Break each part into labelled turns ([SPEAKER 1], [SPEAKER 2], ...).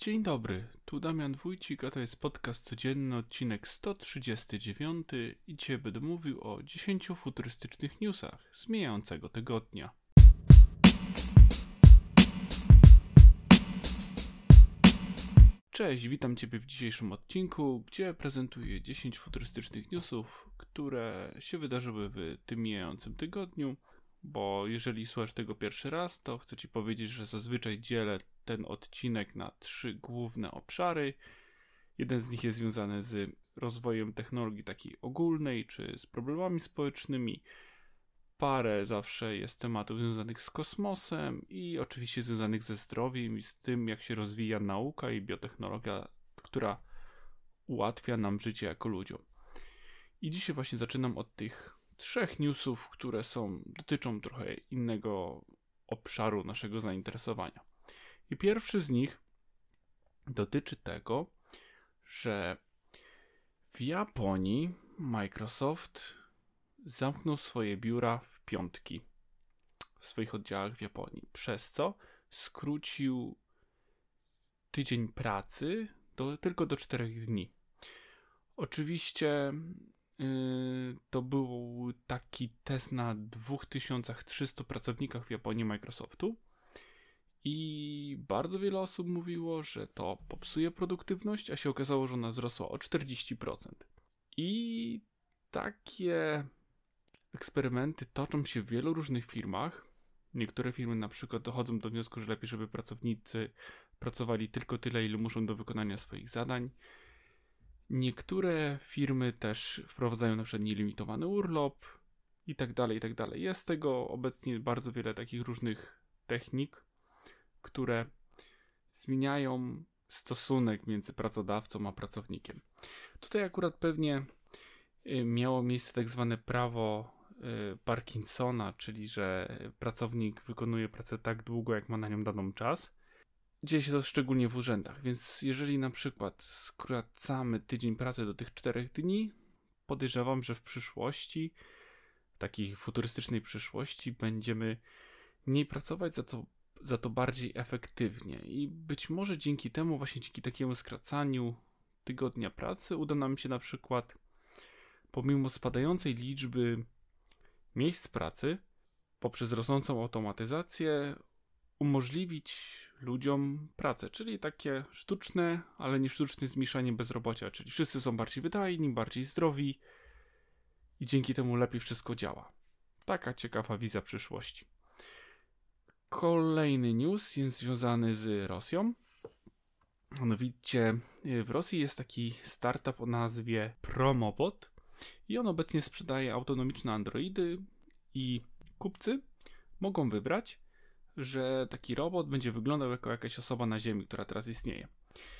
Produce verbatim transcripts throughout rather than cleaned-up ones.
[SPEAKER 1] Dzień dobry, tu Damian Wójcik, a to jest podcast codzienny, odcinek sto trzydziesty dziewiąty i dzisiaj będę mówił o dziesięciu futurystycznych newsach z mijającego tygodnia. Cześć, witam Ciebie w dzisiejszym odcinku, gdzie prezentuję dziesięć futurystycznych newsów, które się wydarzyły w tym mijającym tygodniu, bo jeżeli słuchasz tego pierwszy raz, to chcę Ci powiedzieć, że zazwyczaj dzielę ten odcinek na trzy główne obszary. Jeden z nich jest związany z rozwojem technologii takiej ogólnej, czy z problemami społecznymi. Parę zawsze jest tematów związanych z kosmosem i oczywiście związanych ze zdrowiem i z tym, jak się rozwija nauka i biotechnologia, która ułatwia nam życie jako ludziom. I dzisiaj właśnie zaczynam od tych trzech newsów, które są, dotyczą trochę innego obszaru naszego zainteresowania. I pierwszy z nich dotyczy tego, że w Japonii Microsoft zamknął swoje biura w piątki w swoich oddziałach w Japonii, przez co skrócił tydzień pracy do, tylko do czterech dni. Oczywiście yy, to był taki test na dwa tysiące trzystu pracownikach w Japonii Microsoftu i bardzo wiele osób mówiło, że to popsuje produktywność, a się okazało, że ona wzrosła o czterdzieści procent. I takie eksperymenty toczą się w wielu różnych firmach. Niektóre firmy na przykład dochodzą do wniosku, że lepiej, żeby pracownicy pracowali tylko tyle, ile muszą do wykonania swoich zadań. Niektóre firmy też wprowadzają na przykład nielimitowany urlop i tak dalej, i tak dalej. Jest tego obecnie bardzo wiele takich różnych technik, które zmieniają stosunek między pracodawcą a pracownikiem. Tutaj akurat pewnie miało miejsce tak zwane prawo Parkinsona, czyli że pracownik wykonuje pracę tak długo, jak ma na nią daną czas. Dzieje się to szczególnie w urzędach, więc jeżeli na przykład skracamy tydzień pracy do tych czterech dni, podejrzewam, że w przyszłości, takiej futurystycznej przyszłości, będziemy mniej pracować, za to, za to bardziej efektywnie. I być może dzięki temu, właśnie dzięki takiemu skracaniu tygodnia pracy, uda nam się na przykład, pomimo spadającej liczby miejsc pracy, poprzez rosnącą automatyzację, umożliwić ludziom pracę, czyli takie sztuczne, ale nie sztuczne zmniejszanie bezrobocia, czyli wszyscy są bardziej wydajni, bardziej zdrowi i dzięki temu lepiej wszystko działa. Taka ciekawa wizja przyszłości. Kolejny news jest związany z Rosją. Mianowicie w Rosji jest taki startup o nazwie Promobot i on obecnie sprzedaje autonomiczne androidy i kupcy mogą wybrać, że taki robot będzie wyglądał jako jakaś osoba na Ziemi, która teraz istnieje.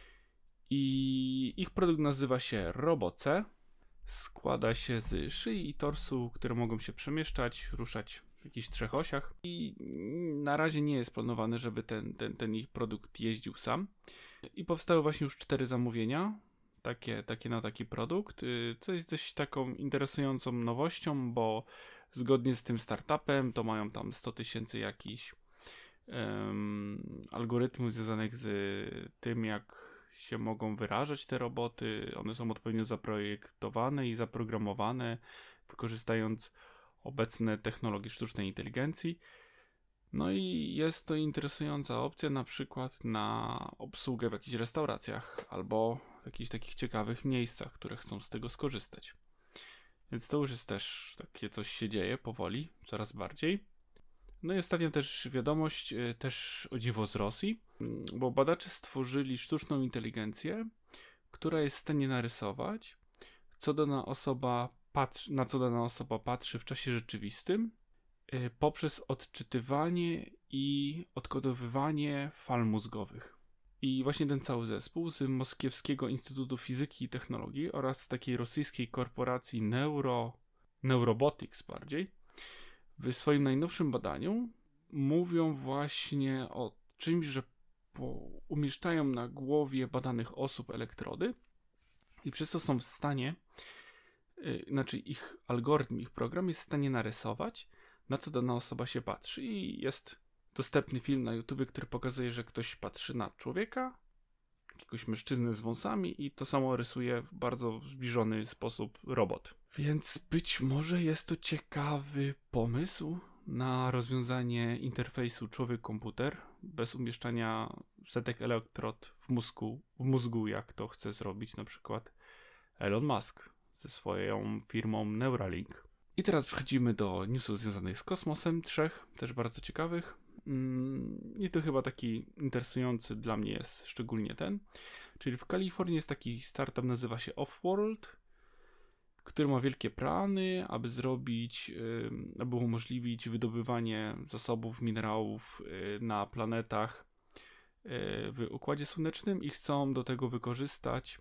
[SPEAKER 1] I ich produkt nazywa się Roboce. Składa się z szyi i torsu, które mogą się przemieszczać, ruszać w jakichś trzech osiach. I na razie nie jest planowane, żeby ten, ten, ten ich produkt jeździł sam. I powstały właśnie już cztery zamówienia, takie, takie na taki produkt, co jest dość taką interesującą nowością, bo zgodnie z tym startupem to mają tam sto tysięcy jakichś um, algorytmów związanych z tym, jak się mogą wyrażać te roboty. One są odpowiednio zaprojektowane i zaprogramowane, wykorzystując obecne technologie sztucznej inteligencji. No i jest to interesująca opcja na przykład na obsługę w jakichś restauracjach albo w jakichś takich ciekawych miejscach, które chcą z tego skorzystać. Więc to już jest też takie coś się dzieje powoli, coraz bardziej. No i ostatnia też wiadomość, też o dziwo z Rosji, bo badacze stworzyli sztuczną inteligencję, która jest w stanie narysować, co dana osoba patrzy, na co dana osoba patrzy w czasie rzeczywistym, poprzez odczytywanie i odkodowywanie fal mózgowych. I właśnie ten cały zespół z Moskiewskiego Instytutu Fizyki i Technologii oraz z takiej rosyjskiej korporacji Neuro, Neurobotics bardziej, w swoim najnowszym badaniu mówią właśnie o czymś, że umieszczają na głowie badanych osób elektrody i przez to są w stanie, yy, znaczy ich algorytm, ich program jest w stanie narysować, na co dana osoba się patrzy. I jest dostępny film na YouTubie, który pokazuje, że ktoś patrzy na człowieka, jakiegoś mężczyznę z wąsami i to samo rysuje w bardzo zbliżony sposób robot. Więc być może jest to ciekawy pomysł na rozwiązanie interfejsu człowiek-komputer bez umieszczania setek elektrod w mózgu, w mózgu, jak to chce zrobić na przykład Elon Musk ze swoją firmą Neuralink. I teraz przechodzimy do newsów związanych z kosmosem, trzech, też bardzo ciekawych. I to chyba taki interesujący dla mnie jest szczególnie ten. Czyli w Kalifornii jest taki startup, nazywa się Offworld, który ma wielkie plany, aby zrobić, aby umożliwić wydobywanie zasobów minerałów na planetach w Układzie Słonecznym i chcą do tego wykorzystać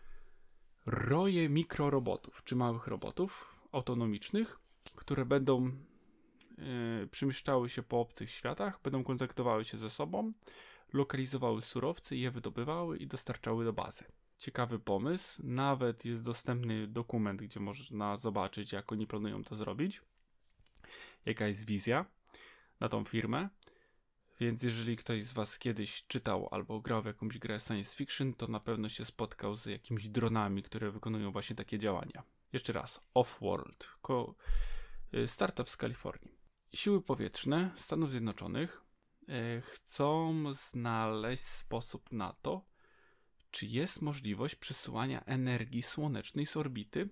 [SPEAKER 1] roje mikrorobotów, czy małych robotów autonomicznych, które będą yy, przemieszczały się po obcych światach, będą kontaktowały się ze sobą, lokalizowały surowce, je wydobywały i dostarczały do bazy. Ciekawy pomysł, nawet jest dostępny dokument, gdzie można zobaczyć, jak oni planują to zrobić, jaka jest wizja na tą firmę. Więc jeżeli ktoś z was kiedyś czytał albo grał w jakąś grę science fiction, to na pewno się spotkał z jakimiś dronami, które wykonują właśnie takie działania. Jeszcze raz, Offworld, startup z Kalifornii. Siły powietrzne Stanów Zjednoczonych e, chcą znaleźć sposób na to, czy jest możliwość przesyłania energii słonecznej z orbity.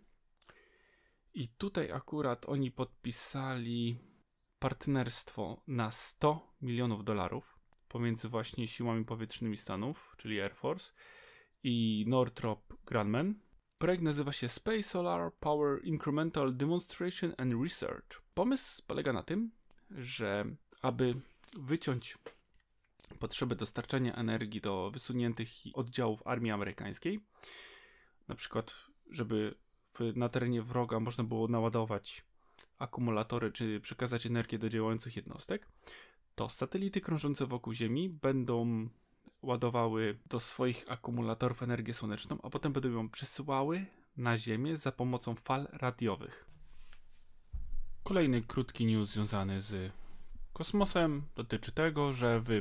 [SPEAKER 1] I tutaj akurat oni podpisali partnerstwo na sto milionów dolarów pomiędzy właśnie siłami powietrznymi Stanów, czyli Air Force, i Northrop Grumman. Projekt nazywa się Space Solar Power Incremental Demonstration and Research. Pomysł polega na tym, że aby wyciąć potrzeby dostarczania energii do wysuniętych oddziałów armii amerykańskiej, na przykład żeby w, na terenie wroga można było naładować akumulatory, czy przekazać energię do działających jednostek, to satelity krążące wokół Ziemi będą ładowały do swoich akumulatorów energię słoneczną, a potem będą ją przesyłały na Ziemię za pomocą fal radiowych. Kolejny krótki news związany z kosmosem dotyczy tego, że w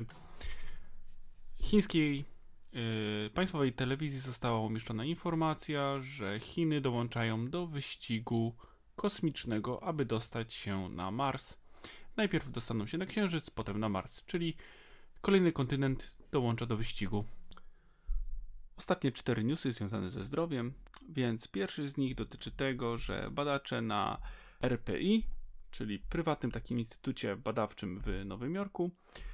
[SPEAKER 1] chińskiej yy, państwowej telewizji została umieszczona informacja, że Chiny dołączają do wyścigu kosmicznego, aby dostać się na Mars. Najpierw dostaną się na Księżyc, potem na Mars, czyli kolejny kontynent dołącza do wyścigu. Ostatnie cztery newsy związane ze zdrowiem, więc pierwszy z nich dotyczy tego, że badacze na R P I, czyli prywatnym takim instytucie badawczym w Nowym Jorku,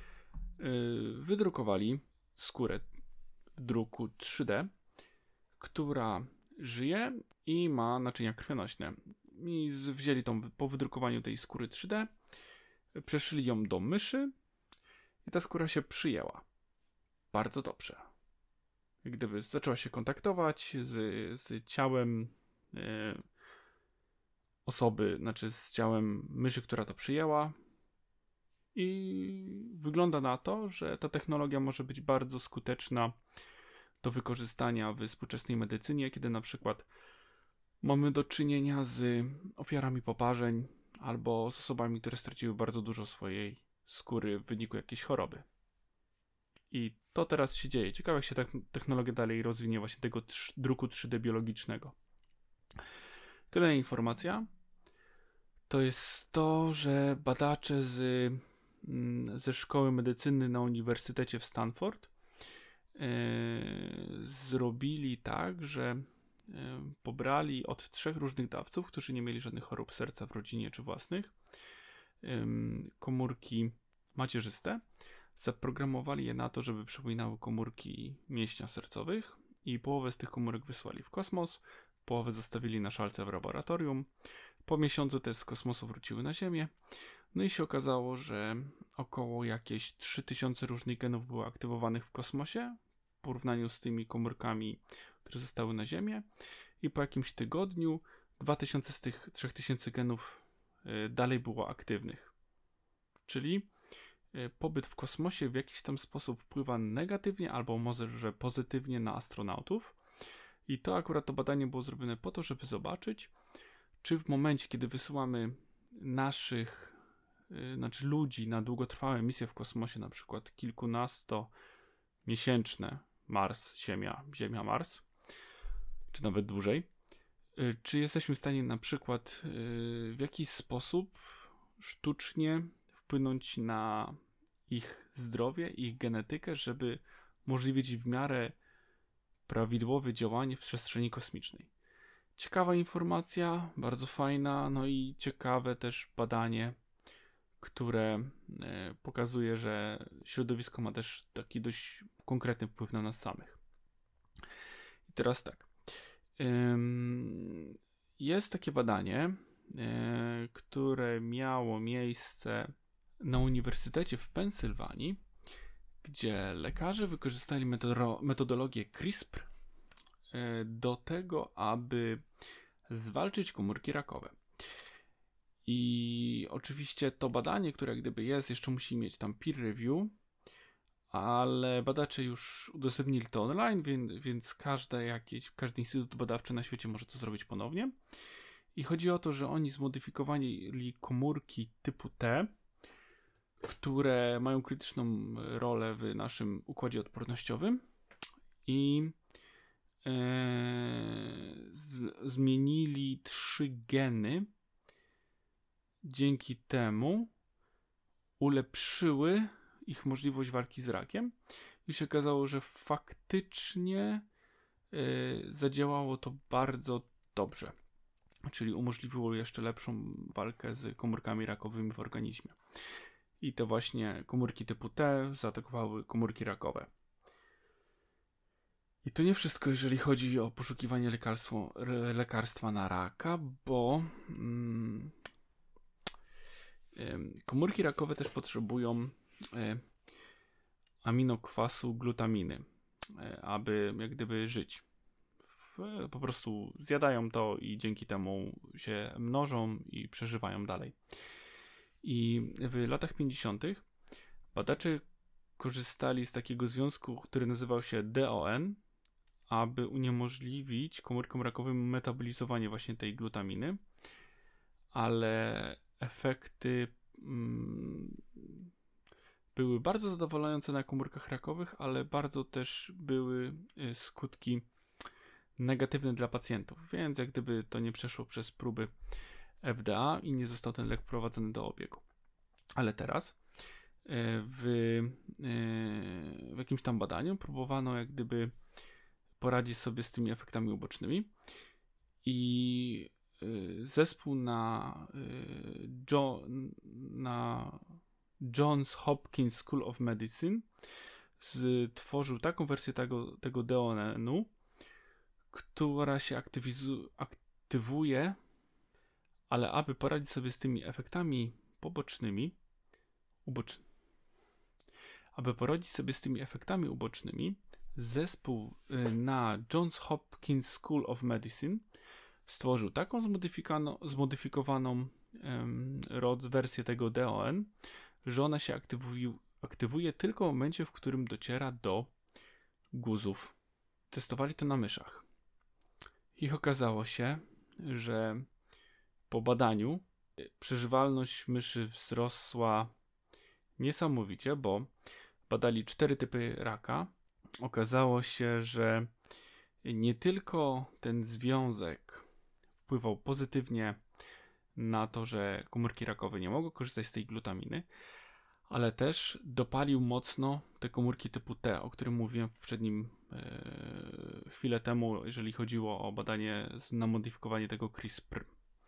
[SPEAKER 1] yy, wydrukowali skórę w druku trzy D, która żyje i ma naczynia krwionośne. I wzięli tą, po wydrukowaniu tej skóry trzy D, przeszyli ją do myszy i ta skóra się przyjęła. Bardzo dobrze. Jak gdyby zaczęła się kontaktować z, z ciałem e, osoby, znaczy z ciałem myszy, która to przyjęła, i wygląda na to, że ta technologia może być bardzo skuteczna do wykorzystania w współczesnej medycynie, kiedy na przykład mamy do czynienia z ofiarami poparzeń albo z osobami, które straciły bardzo dużo swojej skóry w wyniku jakiejś choroby. I to teraz się dzieje. Ciekawe, jak się ta technologia dalej rozwinie, właśnie tego druku trzy D biologicznego. Kolejna informacja to jest to, że badacze z, ze Szkoły Medycyny na Uniwersytecie w Stanford yy, zrobili tak, że yy, pobrali od trzech różnych dawców, którzy nie mieli żadnych chorób serca w rodzinie czy własnych, yy, komórki macierzyste, zaprogramowali je na to, żeby przypominały komórki mięśnia sercowych i połowę z tych komórek wysłali w kosmos, połowę zostawili na szalce w laboratorium. Po miesiącu te z kosmosu wróciły na Ziemię. No i się okazało, że około jakieś trzy tysiące różnych genów było aktywowanych w kosmosie w porównaniu z tymi komórkami, które zostały na Ziemię. I po jakimś tygodniu dwa tysiące z tych trzy tysiące genów dalej było aktywnych. Czyli pobyt w kosmosie w jakiś tam sposób wpływa negatywnie albo może że pozytywnie na astronautów. I to akurat to badanie było zrobione po to, żeby zobaczyć, czy w momencie, kiedy wysyłamy naszych, yy, znaczy ludzi na długotrwałe misje w kosmosie, na przykład kilkunastomiesięczne Mars, Ziemia, Ziemia, Mars, czy nawet dłużej. Czy jesteśmy w stanie na przykład w jakiś sposób sztucznie wpłynąć na ich zdrowie, ich genetykę, żeby umożliwić w miarę prawidłowe działanie w przestrzeni kosmicznej. Ciekawa informacja, bardzo fajna, no i ciekawe też badanie, które pokazuje, że środowisko ma też taki dość konkretny wpływ na nas samych. I teraz tak. Jest takie badanie, które miało miejsce na Uniwersytecie w Pensylwanii, gdzie lekarze wykorzystali metodologię CRISPR do tego, aby zwalczyć komórki rakowe. I oczywiście to badanie, które jak gdyby jest, jeszcze musi mieć tam peer review, ale badacze już udostępnili to online, więc, więc każde jakieś, każdy instytut badawczy na świecie może to zrobić ponownie. I chodzi o to, że oni zmodyfikowali komórki typu T, które mają krytyczną rolę w naszym układzie odpornościowym i e, z, zmienili trzy geny. Dzięki temu ulepszyły ich możliwość walki z rakiem i się okazało, że faktycznie y, zadziałało to bardzo dobrze. Czyli umożliwiło jeszcze lepszą walkę z komórkami rakowymi w organizmie. I to właśnie komórki typu T zaatakowały komórki rakowe. I to nie wszystko, jeżeli chodzi o poszukiwanie lekarstwo, lekarstwa na raka, bo mm, y, komórki rakowe też potrzebują y, aminokwasu glutaminy, aby jak gdyby żyć. W, po prostu zjadają to i dzięki temu się mnożą i przeżywają dalej. I w latach pięćdziesiątych badacze korzystali z takiego związku, który nazywał się D O N, aby uniemożliwić komórkom rakowym metabolizowanie właśnie tej glutaminy, ale efekty mm, były bardzo zadowalające na komórkach rakowych, ale bardzo też były skutki negatywne dla pacjentów, więc jak gdyby to nie przeszło przez próby F D A i nie został ten lek wprowadzony do obiegu. Ale teraz w, w jakimś tam badaniu próbowano jak gdyby poradzić sobie z tymi efektami ubocznymi i zespół na, John, na Johns Hopkins School of Medicine stworzył taką wersję tego, tego D O N-u, która się aktywizu- aktywuje, ale aby poradzić sobie z tymi efektami pobocznymi, ubocz... aby poradzić sobie z tymi efektami ubocznymi, zespół na Johns Hopkins School of Medicine stworzył taką zmodyfikowaną, zmodyfikowaną um, rod, wersję tego D O N, że ona się aktywuje, aktywuje tylko w momencie, w którym dociera do guzów. Testowali to na myszach. I okazało się, że po badaniu przeżywalność myszy wzrosła niesamowicie, bo badali cztery typy raka. Okazało się, że nie tylko ten związek wpływał pozytywnie na to, że komórki rakowe nie mogą korzystać z tej glutaminy, ale też dopalił mocno te komórki typu T, o którym mówiłem w poprzednim e, chwilę temu, jeżeli chodziło o badanie na modyfikowanie tego CRISPR.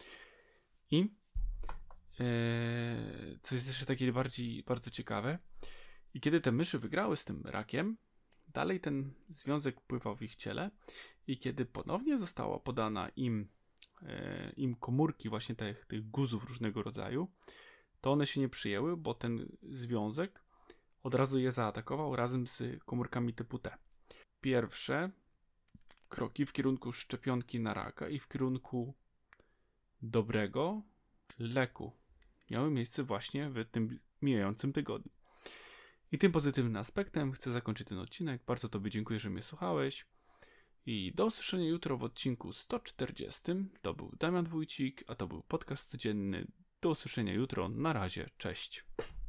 [SPEAKER 1] I e, co jest jeszcze takie bardziej bardzo ciekawe, i kiedy te myszy wygrały z tym rakiem, dalej ten związek pływał w ich ciele i kiedy ponownie została podana im, e, im komórki właśnie tych, tych guzów różnego rodzaju, to one się nie przyjęły, bo ten związek od razu je zaatakował razem z komórkami typu T. Pierwsze kroki w kierunku szczepionki na raka i w kierunku dobrego leku miały miejsce właśnie w tym mijającym tygodniu. I tym pozytywnym aspektem chcę zakończyć ten odcinek. Bardzo Tobie dziękuję, że mnie słuchałeś. I do usłyszenia jutro w odcinku sto czterdziestym. To był Damian Wójcik, a to był podcast codzienny. Do usłyszenia jutro. Na razie. Cześć.